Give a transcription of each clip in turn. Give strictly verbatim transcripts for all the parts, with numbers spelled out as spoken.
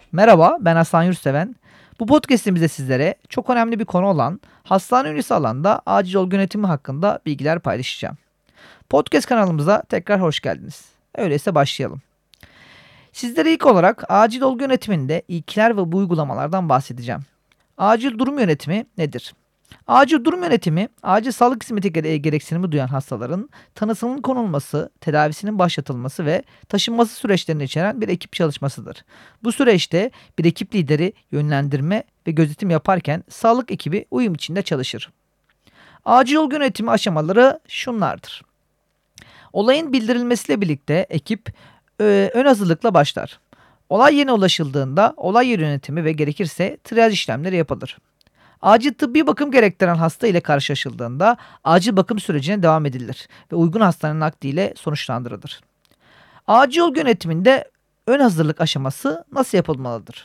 Merhaba, ben Hasan Yurtseven. Bu podcast'imizde sizlere çok önemli bir konu olan hastane öncesi alanda acil olgu yönetimi hakkında bilgiler paylaşacağım. Podcast kanalımıza tekrar hoş geldiniz. Öyleyse başlayalım. Sizlere ilk olarak acil olgu yönetiminde ilkeler ve bu uygulamalardan bahsedeceğim. Acil durum yönetimi nedir? Acil durum yönetimi, acil sağlık hizmeti gere- gereksinimi duyan hastaların tanısının konulması, tedavisinin başlatılması ve taşınması süreçlerini içeren bir ekip çalışmasıdır. Bu süreçte bir ekip lideri yönlendirme ve gözetim yaparken sağlık ekibi uyum içinde çalışır. Acil olgu yönetimi aşamaları şunlardır. Olayın bildirilmesiyle birlikte ekip e, ön hazırlıkla başlar. Olay yerine ulaşıldığında olay yeri yönetimi ve gerekirse triyaj işlemleri yapılır. Acil tıbbi bakım gerektiren hasta ile karşılaşıldığında acil bakım sürecine devam edilir ve uygun hastanenin nakliyle sonuçlandırılır. Acil yol yönetiminde ön hazırlık aşaması nasıl yapılmalıdır?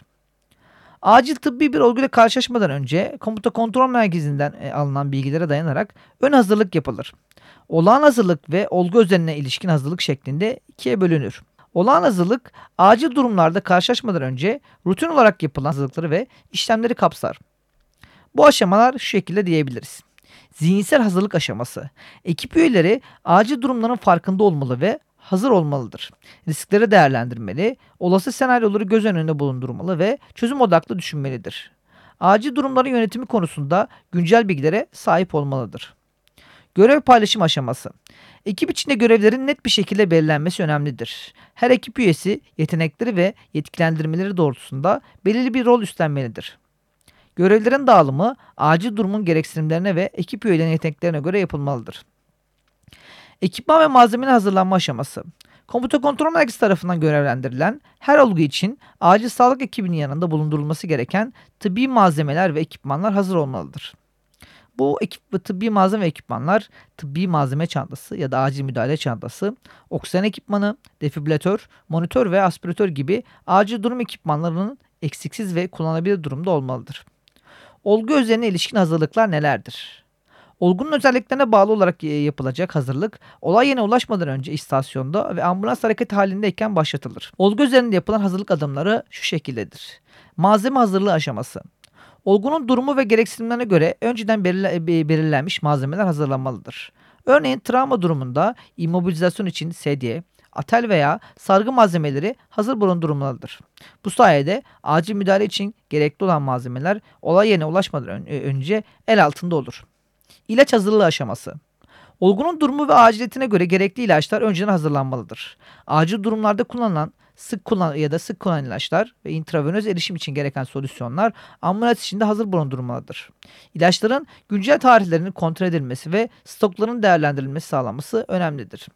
Acil tıbbi bir olguyla karşılaşmadan önce komuta kontrol merkezinden e, alınan bilgilere dayanarak ön hazırlık yapılır. Olağan hazırlık ve olgu özeline ilişkin hazırlık şeklinde ikiye bölünür. Olağan hazırlık, acil durumlarda karşılaşmadan önce rutin olarak yapılan hazırlıkları ve işlemleri kapsar. Bu aşamalar şu şekilde diyebiliriz. Zihinsel hazırlık aşaması. Ekip üyeleri acil durumların farkında olmalı ve hazır olmalıdır. Riskleri değerlendirmeli, olası senaryoları göz önünde bulundurmalı ve çözüm odaklı düşünmelidir. Acil durumların yönetimi konusunda güncel bilgilere sahip olmalıdır. Görev paylaşım aşaması. Ekip içinde görevlerin net bir şekilde belirlenmesi önemlidir. Her ekip üyesi yetenekleri ve yetkilendirmeleri doğrultusunda belirli bir rol üstlenmelidir. Görevlerin dağılımı acil durumun gereksinimlerine ve ekip üyelerinin yeteneklerine göre yapılmalıdır. Ekipman ve malzemenin hazırlanma aşaması. Komuta kontrol merkezi tarafından görevlendirilen her olgu için acil sağlık ekibinin yanında bulundurulması gereken tıbbi malzemeler ve ekipmanlar hazır olmalıdır. Bu ekip ve tıbbi malzeme ve ekipmanlar tıbbi malzeme çantası ya da acil müdahale çantası, oksijen ekipmanı, defibrilatör, monitör ve aspiratör gibi acil durum ekipmanlarının eksiksiz ve kullanılabilir durumda olmalıdır. Olgu özeline ilişkin hazırlıklar nelerdir? Olgunun özelliklerine bağlı olarak e, yapılacak hazırlık, olay yerine ulaşmadan önce istasyonda ve ambulans hareketi halindeyken başlatılır. Olgu üzerinde yapılan hazırlık adımları şu şekildedir. Malzeme hazırlığı aşaması. Olgunun durumu ve gereksinimlerine göre önceden belirle- be- belirlenmiş malzemeler hazırlanmalıdır. Örneğin travma durumunda immobilizasyon için sedye, atel veya sargı malzemeleri hazır bulundurulmalıdır. Bu sayede acil müdahale için gerekli olan malzemeler olay yerine ulaşmadan ön- e, önce el altında olur. İlaç hazırlığı aşaması. Olgunun durumu ve aciliyetine göre gerekli ilaçlar önceden hazırlanmalıdır. Acil durumlarda kullanılan sık kullan ya da sık kullanılan ilaçlar ve intravenöz erişim için gereken solüsyonlar ambulans içinde hazır bulundurulmalıdır. İlaçların güncel tarihlerinin kontrol edilmesi ve stokların değerlendirilmesi sağlanması önemlidir.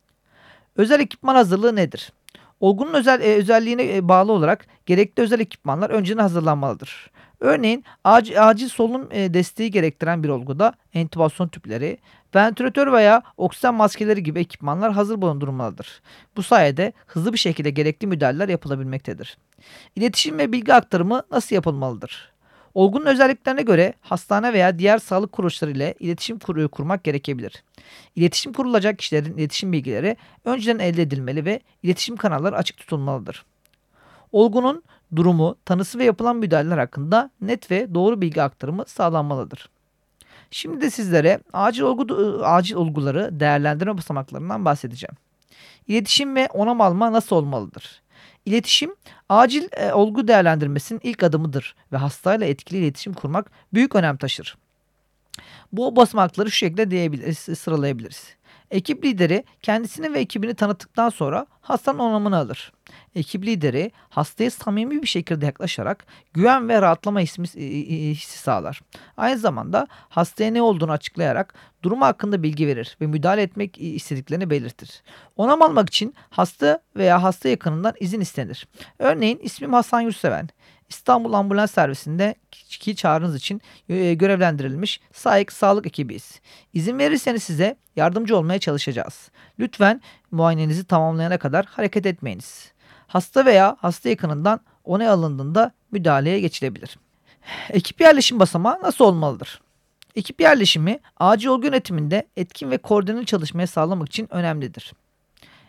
Özel ekipman hazırlığı nedir? Olgunun özel e, özelliğine e, bağlı olarak gerekli özel ekipmanlar önceden hazırlanmalıdır. Örneğin acil, acil solunum e, desteği gerektiren bir olguda entübasyon tüpleri, ventilatör veya oksijen maskeleri gibi ekipmanlar hazır bulundurulmalıdır. Bu sayede hızlı bir şekilde gerekli müdahaleler yapılabilmektedir. İletişim ve bilgi aktarımı nasıl yapılmalıdır? Olgunun özelliklerine göre hastane veya diğer sağlık kuruluşları ile iletişim kur- kurmak gerekebilir. İletişim kurulacak kişilerin iletişim bilgileri önceden elde edilmeli ve iletişim kanalları açık tutulmalıdır. Olgunun durumu, tanısı ve yapılan müdahaleler hakkında net ve doğru bilgi aktarımı sağlanmalıdır. Şimdi de sizlere acil olgu acil olguları değerlendirme basamaklarından bahsedeceğim. İletişim ve onam alma nasıl olmalıdır? İletişim, acil e, olgu değerlendirmesinin ilk adımıdır ve hastayla etkili iletişim kurmak büyük önem taşır. Bu basamakları şu şekilde diyebiliriz, sıralayabiliriz. Ekip lideri kendisini ve ekibini tanıttıktan sonra hastanın onamını alır. Ekip lideri hastaya samimi bir şekilde yaklaşarak güven ve rahatlama hissi, hissi sağlar. Aynı zamanda hastaya ne olduğunu açıklayarak durumu hakkında bilgi verir ve müdahale etmek istediklerini belirtir. Onam almak için hasta veya hasta yakınından izin istenir. Örneğin ismim Hasan Yurtseven. İstanbul Ambulans Servisi'nde ki çağrınız için e, görevlendirilmiş sahik sağlık ekibiyiz. İzin verirseniz size yardımcı olmaya çalışacağız. Lütfen muayenenizi tamamlayana kadar hareket etmeyiniz. Hasta veya hasta yakınından onay alındığında müdahaleye geçilebilir. Ekip yerleşim basamağı nasıl olmalıdır? Ekip yerleşimi acil olgu yönetiminde etkin ve koordineli çalışmaya sağlamak için önemlidir.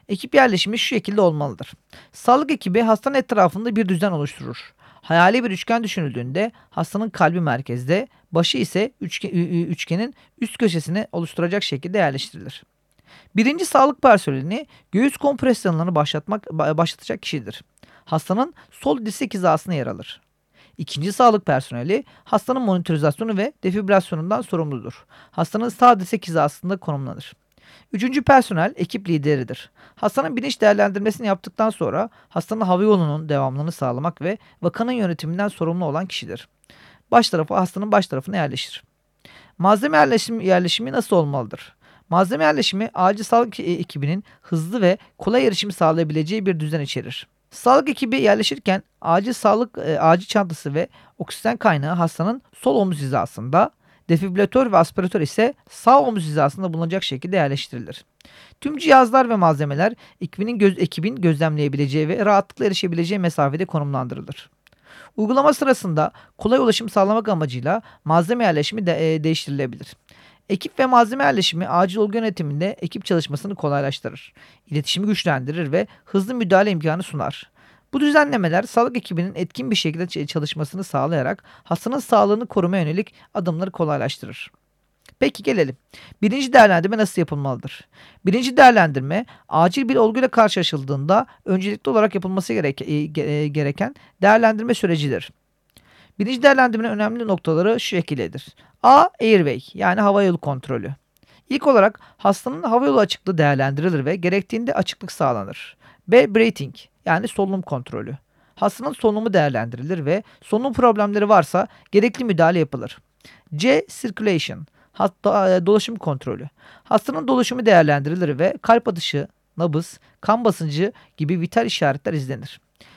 Ekip yerleşimi şu şekilde olmalıdır. Sağlık ekibi hastanın etrafında bir düzen oluşturur. Hayali bir üçgen düşünüldüğünde hastanın kalbi merkezde, başı ise üçge- ü- ü- üçgenin üst köşesini oluşturacak şekilde yerleştirilir. Birinci sağlık personeli göğüs kompresyonlarını başlatmak, ba- başlatacak kişidir. Hastanın sol dirsek hizasına yer alır. İkinci sağlık personeli hastanın monitorizasyonu ve defibrilasyonundan sorumludur. Hastanın sağ dirsek hizasında konumlanır. Üçüncü personel ekip lideridir. Hastanın bilinç değerlendirmesini yaptıktan sonra hastanın hava yolunun devamlılığını sağlamak ve vakanın yönetiminden sorumlu olan kişidir. Baş tarafı hastanın baş tarafına yerleşir. Malzeme yerleşimi, yerleşimi nasıl olmalıdır? Malzeme yerleşimi acil sağlık e- ekibinin hızlı ve kolay erişimi sağlayabileceği bir düzen içerir. Sağlık ekibi yerleşirken acil sağlık e, acil çantası ve oksijen kaynağı hastanın sol omuz hizasında, defibrilatör ve aspiratör ise sağ omuz hizasında bulunacak şekilde yerleştirilir. Tüm cihazlar ve malzemeler ekibinin, göz, ekibin gözlemleyebileceği ve rahatlıkla erişebileceği mesafede konumlandırılır. Uygulama sırasında kolay ulaşım sağlamak amacıyla malzeme yerleşimi de, e, değiştirilebilir. Ekip ve malzeme yerleşimi acil olgu yönetiminde ekip çalışmasını kolaylaştırır, iletişimi güçlendirir ve hızlı müdahale imkanı sunar. Bu düzenlemeler sağlık ekibinin etkin bir şekilde ç- çalışmasını sağlayarak hastanın sağlığını korumaya yönelik adımları kolaylaştırır. Peki gelelim. Birinci değerlendirme nasıl yapılmalıdır? Birinci değerlendirme acil bir olguyla karşılaşıldığında öncelikli olarak yapılması gerek- e, ge- e, gereken değerlendirme sürecidir. Birinci değerlendirmenin önemli noktaları şu şekildedir. A. Airway yani hava yolu kontrolü. İlk olarak hastanın hava yolu açıklığı değerlendirilir ve gerektiğinde açıklık sağlanır. B. Breathing yani solunum kontrolü. Hastanın solunumu değerlendirilir ve solunum problemleri varsa gerekli müdahale yapılır. C. Circulation hatta e, dolaşım kontrolü. Hastanın dolaşımı değerlendirilir ve kalp atışı, nabız, kan basıncı gibi vital işaretler izlenir.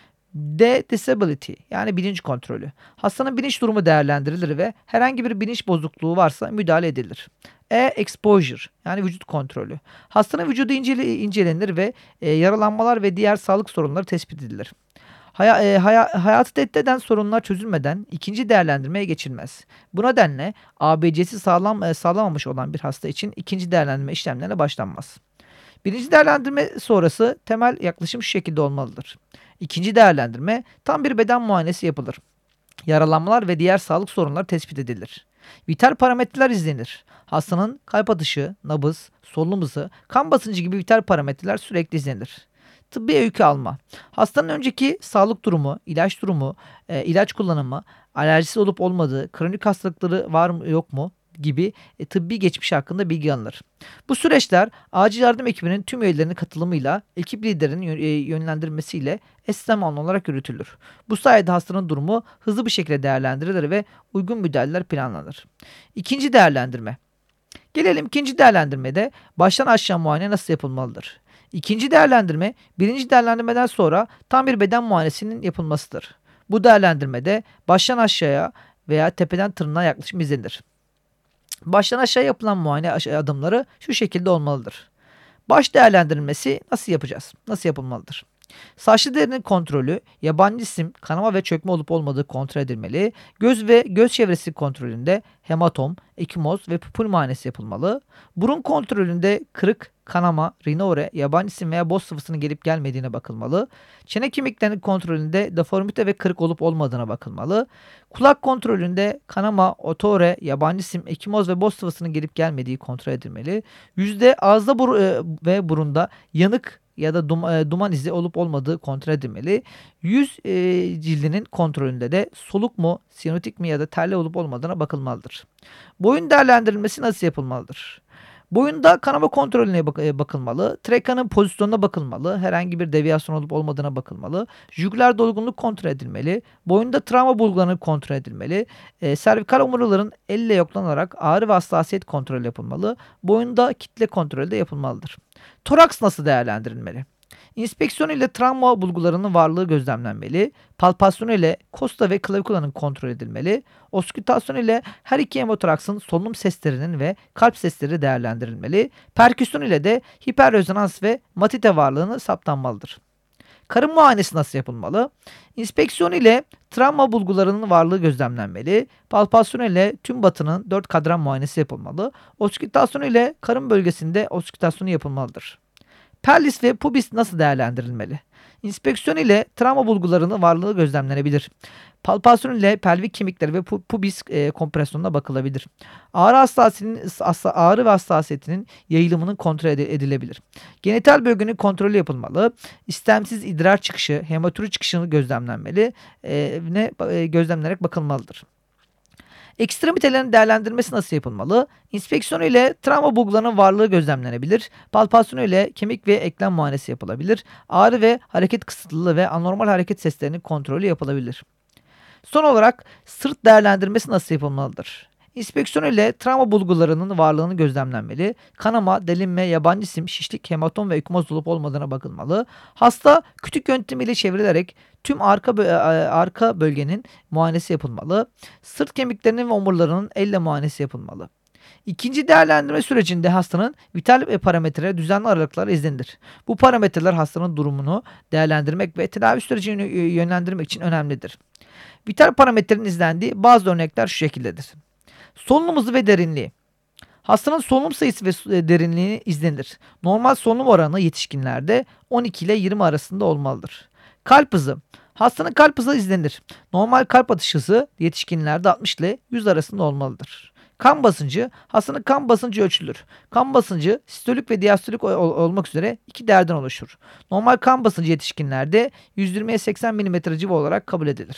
D. Disability yani bilinç kontrolü. Hastanın bilinç durumu değerlendirilir ve herhangi bir bilinç bozukluğu varsa müdahale edilir. E. Exposure yani vücut kontrolü. Hastanın vücudu incele, incelenir ve e, yaralanmalar ve diğer sağlık sorunları tespit edilir. Haya, e, haya- hayatı tehdit eden sorunlar çözülmeden ikinci değerlendirmeye geçilmez. Bu nedenle A B C'si sağlam, e, sağlamamış olan bir hasta için ikinci değerlendirme işlemlerine başlanmaz. Birinci değerlendirme sonrası temel yaklaşım şu şekilde olmalıdır. İkinci değerlendirme tam bir beden muayenesi yapılır. Yaralanmalar ve diğer sağlık sorunları tespit edilir. Vital parametreler izlenir. Hastanın kalp atışı, nabız, solunum hızı, kan basıncı gibi vital parametreler sürekli izlenir. Tıbbi öykü alma. Hastanın önceki sağlık durumu, ilaç durumu, e, ilaç kullanımı, alerjisi olup olmadığı, kronik hastalıkları var mı yok mu gibi e, tıbbi geçmiş hakkında bilgi alınır. Bu süreçler acil yardım ekibinin tüm üyelerinin katılımıyla, ekip liderinin yö- e, yönlendirmesiyle eş zamanlı olarak yürütülür. Bu sayede hastanın durumu hızlı bir şekilde değerlendirilir ve uygun müdahaleler planlanır. İkinci değerlendirme. Gelelim ikinci değerlendirmede baştan aşağı muayene nasıl yapılmalıdır? İkinci değerlendirme, birinci değerlendirmeden sonra tam bir beden muayenesinin yapılmasıdır. Bu değerlendirmede baştan aşağıya veya tepeden tırnağa yaklaşım izlenir. Baştan aşağı yapılan muayene adımları şu şekilde olmalıdır. Baş değerlendirilmesi nasıl yapacağız? Nasıl yapılmalıdır? Saçlı derinin kontrolü, yabancı cisim, kanama ve çökme olup olmadığı kontrol edilmeli. Göz ve göz çevresi kontrolünde hematom, ekimoz ve pupil muayenesi yapılmalı. Burun kontrolünde kırık, kanama, rinore, yabancı cisim veya boz sıvısının gelip gelmediğine bakılmalı. Çene kemiklerinin kontrolünde deformite ve kırık olup olmadığına bakılmalı. Kulak kontrolünde kanama, otore, yabancı cisim, ekimoz ve boz sıvısının gelip gelmediği kontrol edilmeli. Yüzde ağızda bur- e, ve burunda yanık ya da dum- e, duman izi olup olmadığı kontrol edilmeli. Yüz e, cildinin kontrolünde de soluk mu, siyanotik mi ya da terli olup olmadığına bakılmalıdır. Boyun değerlendirilmesi nasıl yapılmalıdır? Boyunda kanama kontrolüne bak- e, bakılmalı. Trakea'nın pozisyonuna bakılmalı. Herhangi bir deviyasyon olup olmadığına bakılmalı. Jugüler dolgunluk kontrol edilmeli. Boyunda travma bulguları kontrol edilmeli. E, servikal omurililerin elle yoklanarak ağrı ve hassasiyet kontrolü yapılmalı. Boyunda kitle kontrolü de yapılmalıdır. Toraks nasıl değerlendirilmeli? İnspeksiyon ile travma bulgularının varlığı gözlemlenmeli. Palpasyon ile kosta ve klavikula'nın kontrol edilmeli. Oskütasyon ile her iki hemotoraksın solunum seslerinin ve kalp sesleri değerlendirilmeli. Perküsyon ile de hiperrezonans ve matite varlığını saptanmalıdır. Karın muayenesi nasıl yapılmalı? İnspeksiyon ile travma bulgularının varlığı gözlemlenmeli. Palpasyon ile tüm batının dört kadran muayenesi yapılmalı. Oskütasyon ile karın bölgesinde oskütasyonu yapılmalıdır. Pelvis ve pubis nasıl değerlendirilmeli? İnspeksiyon ile travma bulgularının varlığı gözlemlenebilir. Palpasyon ile pelvik kemikleri ve pubis e, kompresyonuna bakılabilir. Ağrı hassasiyetinin ağrı ve hassasiyetinin yayılımının kontrol edilebilir. Genital bölgenin kontrolü yapılmalı. İstemsiz idrar çıkışı, hematuri çıkışını gözlemlenmeli. E, ne e, gözlemlenerek bakılmalıdır. Ekstremitelerin değerlendirmesi nasıl yapılmalı? İnspeksiyon ile travma bulgularının varlığı gözlemlenebilir. Palpasyon ile kemik ve eklem muayenesi yapılabilir. Ağrı ve hareket kısıtlılığı ve anormal hareket seslerinin kontrolü yapılabilir. Son olarak sırt değerlendirmesi nasıl yapılmalıdır? İnspeksiyon ile travma bulgularının varlığını gözlemlenmeli. Kanama, delinme, yabancı sim, şişlik, hematom ve ekmoz olup olmadığına bakılmalı. Hasta kütük yöntemiyle çevrilerek tüm arka bö- arka bölgenin muayenesi yapılmalı. Sırt kemiklerinin ve omurlarının elle muayenesi yapılmalı. İkinci değerlendirme sürecinde hastanın vital parametreleri düzenli aralıklarla izlenir. Bu parametreler hastanın durumunu değerlendirmek ve tedavi sürecini yönlendirmek için önemlidir. Vital parametrenin izlendiği bazı örnekler şu şekildedir. Solunum hızı ve derinliği. Hastanın solunum sayısı ve derinliği izlenir. Normal solunum oranı yetişkinlerde on iki ile yirmi arasında olmalıdır. Kalp hızı. Hastanın kalp hızı izlenir. Normal kalp atış hızı yetişkinlerde altmış ile yüz arasında olmalıdır. Kan basıncı. Hastanın kan basıncı ölçülür. Kan basıncı sistolik ve diastolik ol- olmak üzere iki değerden oluşur. Normal kan basıncı yetişkinlerde yüz yirmiye seksen milimetre civa olarak kabul edilir.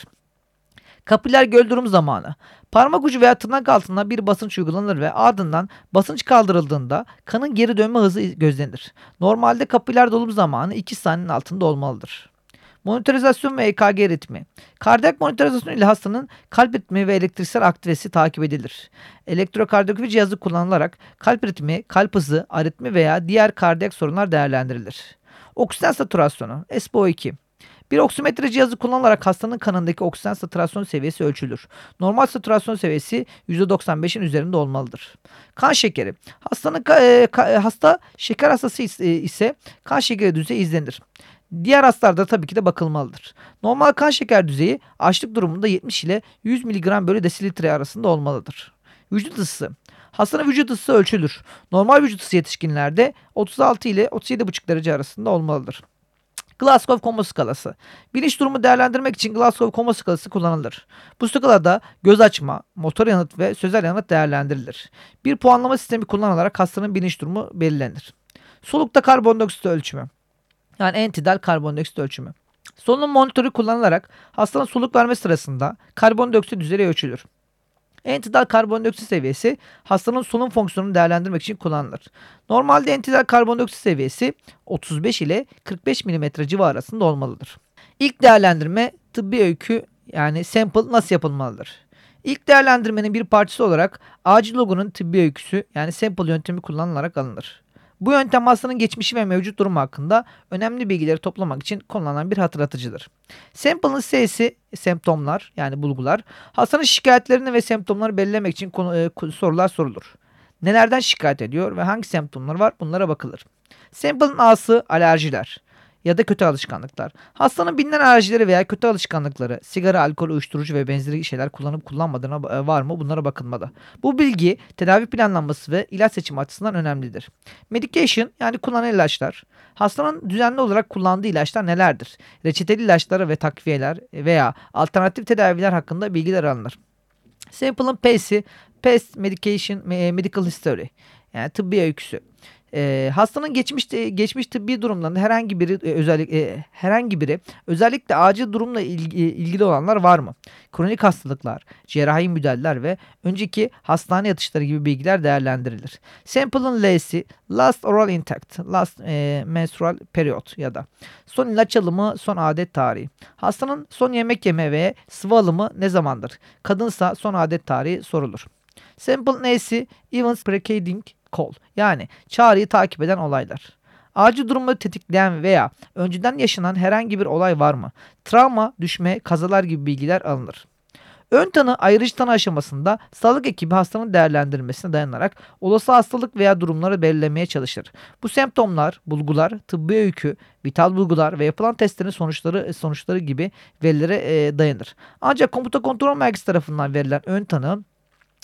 Kapiler göl durum zamanı. Parmak ucu veya tırnak altına bir basınç uygulanır ve ardından basınç kaldırıldığında kanın geri dönme hızı gözlenir. Normalde kapiler dolum zamanı iki saniyenin altında olmalıdır. Monitorizasyon ve E K G ritmi. Kardiyak monitorizasyon ile hastanın kalp ritmi ve elektriksel aktivitesi takip edilir. Elektrokardiyografi cihazı kullanılarak kalp ritmi, kalp hızı, aritmi veya diğer kardiyak sorunlar değerlendirilir. Oksijen satürasyonu S p O iki. Bir oksimetre cihazı kullanılarak hastanın kanındaki oksijen satürasyon seviyesi ölçülür. Normal satürasyon seviyesi yüzde doksan beşin üzerinde olmalıdır. Kan şekeri. Hastanın e, ka, hasta şeker hastası ise kan şekeri düzeyi izlenir. Diğer hastalarda tabii ki de bakılmalıdır. Normal kan şeker düzeyi açlık durumunda yetmiş ile yüz miligram bölü desilitre arasında olmalıdır. Vücut ısısı. Hastanın vücut ısısı ölçülür. Normal vücut ısı yetişkinlerde otuz altı ile otuz yedi buçuk derece arasında olmalıdır. Glasgow Koma Skalası. Bilinç durumu değerlendirmek için Glasgow Koma Skalası kullanılır. Bu skalada göz açma, motor yanıt ve sözel yanıt değerlendirilir. Bir puanlama sistemi kullanılarak hastanın bilinç durumu belirlenir. Solukta karbondioksit ölçümü. Yani entidal karbondioksit ölçümü. Solunum monitörü kullanılarak hastanın soluk verme sırasında karbondioksit düzeyi ölçülür. Entidal karbondioksit seviyesi hastanın solunum fonksiyonunu değerlendirmek için kullanılır. Normalde entidal karbondioksit seviyesi otuz beş ile kırk beş milimetre civarı arasında olmalıdır. İlk değerlendirme tıbbi öykü yani sample nasıl yapılmalıdır? İlk değerlendirmenin bir parçası olarak acil logonun tıbbi öyküsü yani sample yöntemi kullanılarak alınır. Bu yöntem hastanın geçmişi ve mevcut durumu hakkında önemli bilgileri toplamak için kullanılan bir hatırlatıcıdır. Sample'ın S'si semptomlar yani bulgular. Hastanın şikayetlerini ve semptomları belirlemek için konu, e, sorular sorulur. Nelerden şikayet ediyor ve hangi semptomlar var bunlara bakılır. Sample'ın A'sı alerjiler ya da kötü alışkanlıklar. Hastanın bilinen alerjileri veya kötü alışkanlıkları, sigara, alkol, uyuşturucu ve benzeri şeyler kullanıp kullanmadığına var mı bunlara bakılmalı. Bu bilgi tedavi planlanması ve ilaç seçimi açısından önemlidir. Medication yani kullanılan ilaçlar. Hastanın düzenli olarak kullandığı ilaçlar nelerdir? Reçeteli ilaçları ve takviyeler veya alternatif tedaviler hakkında bilgiler alınır. Sample'ın P'si, Past Medication Medical History yani tıbbi öyküsü. E, hastanın geçmiş geçmiş tıbbi durumlarında herhangi biri e, özellik e, herhangi biri özellikle acil durumla ilgi, ilgili olanlar var mı? Kronik hastalıklar, cerrahi müdahaleler ve önceki hastane yatışları gibi bilgiler değerlendirilir. Sample'ın L'si last oral intact, last e, menstrual period ya da son ilaç alımı, son adet tarihi. Hastanın son yemek yeme ve sıvı alımı ne zamandır? Kadınsa son adet tarihi sorulur. Sample'ın N'si events preceding call yani çağrıyı takip eden olaylar. Acil durumları tetikleyen veya önceden yaşanan herhangi bir olay var mı? Travma, düşme, kazalar gibi bilgiler alınır. Ön tanı ayrıcı tanı aşamasında sağlık ekibi hastanın değerlendirmesine dayanarak olası hastalık veya durumları belirlemeye çalışır. Bu semptomlar, bulgular, tıbbi öykü, vital bulgular ve yapılan testlerin sonuçları sonuçları gibi verilere e, dayanır. Ancak komuta kontrol merkezi tarafından verilen ön tanı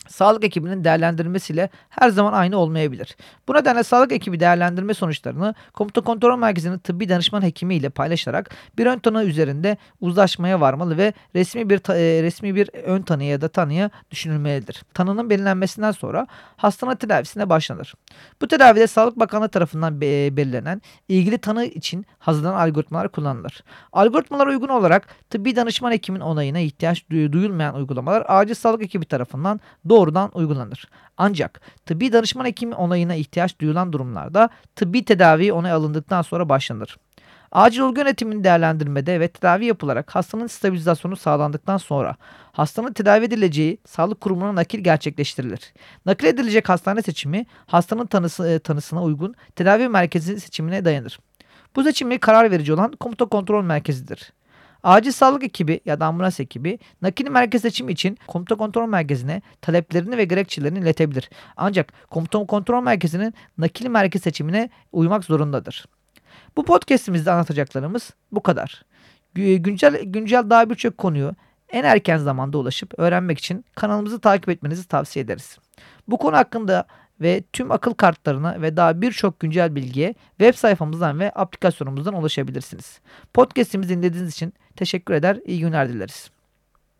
sağlık ekibinin değerlendirmesiyle her zaman aynı olmayabilir. Bu nedenle sağlık ekibi değerlendirme sonuçlarını komuta kontrol merkezinin tıbbi danışman hekimi ile paylaşarak bir ön tanı üzerinde uzlaşmaya varmalı ve resmi bir ta- e, resmi bir ön tanıya ya da tanıya düşünülmelidir. Tanının belirlenmesinden sonra hastanın tedavisine başlanır. Bu tedavide Sağlık Bakanlığı tarafından be- belirlenen ilgili tanı için hazırlanan algoritmalar kullanılır. Algoritmalara uygun olarak tıbbi danışman hekimin onayına ihtiyaç duy- duyulmayan uygulamalar acil sağlık ekibi tarafından doğrudan uygulanır. Ancak tıbbi danışman hekimi onayına ihtiyaç duyulan durumlarda tıbbi tedavi onay alındıktan sonra başlanır. Acil olgu yönetimini değerlendirmede ve tedavi yapılarak hastanın stabilizasyonu sağlandıktan sonra hastanın tedavi edileceği sağlık kurumuna nakil gerçekleştirilir. Nakil edilecek hastane seçimi hastanın tanısı, e, tanısına uygun tedavi merkezi seçimine dayanır. Bu seçimi karar verici olan komuta kontrol merkezidir. Acil sağlık ekibi ya da ambulans ekibi nakil merkez seçimi için komuta kontrol merkezine taleplerini ve gerekçelerini iletebilir. Ancak komuta kontrol merkezinin nakil merkez seçimine uymak zorundadır. Bu podcast'imizde anlatacaklarımız bu kadar. Gü- Güncel güncel daha birçok konuyu en erken zamanda ulaşıp öğrenmek için kanalımızı takip etmenizi tavsiye ederiz. Bu konu hakkında ve tüm akıl kartlarına ve daha birçok güncel bilgiye web sayfamızdan ve aplikasyonumuzdan ulaşabilirsiniz. Podcast'imizi dinlediğiniz için teşekkür eder, iyi günler dileriz.